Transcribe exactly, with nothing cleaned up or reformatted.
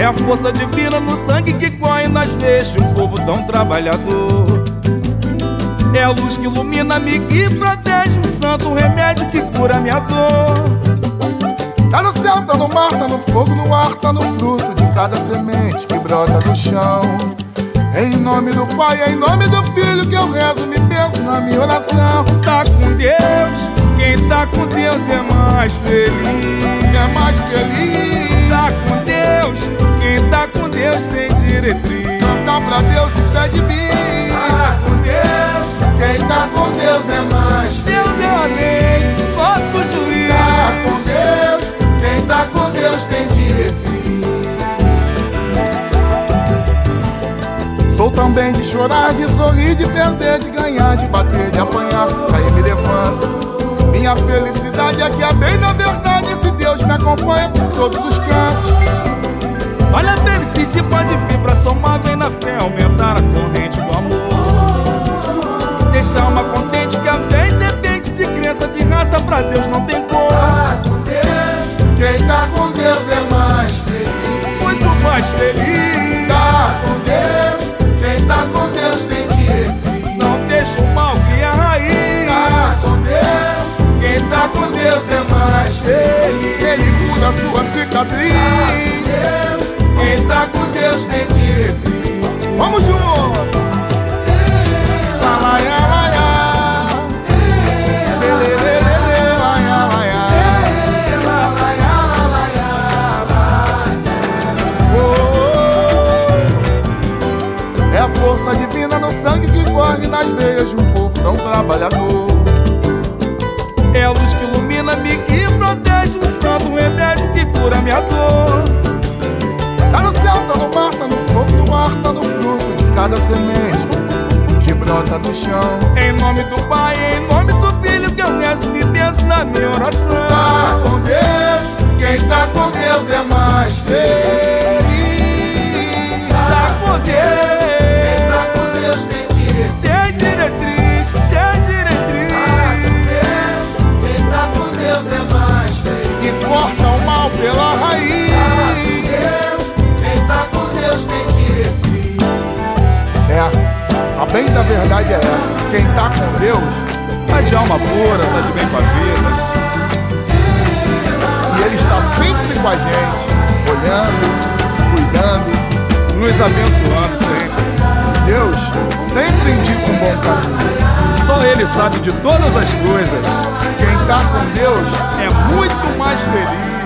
É a força divina no sangue que corre nas veias de um povo tão trabalhador. É a luz que ilumina-me, que protege, um santo remédio que cura minha dor. Tá no céu, tá no mar, tá no fogo, no ar, tá no fruto de cada semente que brota do chão. Em nome do Pai, em nome do Filho que eu rezo, me penso na minha oração. Tá com Deus, quem tá com Deus é mais feliz. É mais feliz. Tá com Deus, quem tá com Deus tem diretriz. Canta pra Deus e pede bis. Tá com Deus, quem tá com Deus é mais feliz. Deus é a lei, nosso juiz. Tá com Deus, quem tá com Deus tem diretriz. Sou também de chorar, de sorrir, de perder, de ganhar, de bater, de apanhar, se cair me levanta. Minha felicidade é que é bem na verdade, esse Deus me acompanha por todos os cantos. Olha a felicidade pode vir pra somar, vem na fé, aumentar a corrente do amor. Deixar uma contente que a fé independe de crença, de raça, pra Deus não tem cor. Tá com Deus, quem tá com Deus é mais feliz. Muito mais feliz. Tá com Deus, quem tá com Deus tem diretriz. Não deixa o mal criar raiz. Tá com Deus, quem tá com Deus é mais feliz. Ele cura a sua cicatriz. Tá com Deus, quem tá com Deus tem diretriz. Vamos junto! Lá, lá, lá, lá, lá. Lê, lê, lê, lê, lê, lá, lá, lá, lá. Lá, lá, lá, lá, lá, lá. Oh, oh, oh. É a força divina no sangue que corre nas veias de um povo tão trabalhador. É a luz que ilumina-me, que protege, um santo remédio que cura minha dor. Tá no céu, tá no mar, tá no fogo, no ar, tá no fruto de cada semente que brota do chão. Em nome do Pai, em nome do Filho que eu rezo, me penso na minha oração. Tá com Deus, quem tá com Deus é mais feliz. Tá com Deus, quem tá com Deus tem diretriz. tem diretriz, tem diretriz. Tá com Deus, quem tá com Deus é mais feliz. E corta o mal pela raiz. Tem diretriz. É, a bem da verdade é essa: quem tá com Deus Tá de alma pura, tá de bem com a vida. e Ele está sempre com a gente, olhando, cuidando, Nos abençoando sempre. Deus sempre indica um bom caminho. Só Ele sabe de todas as coisas. Quem tá com Deus É muito mais feliz.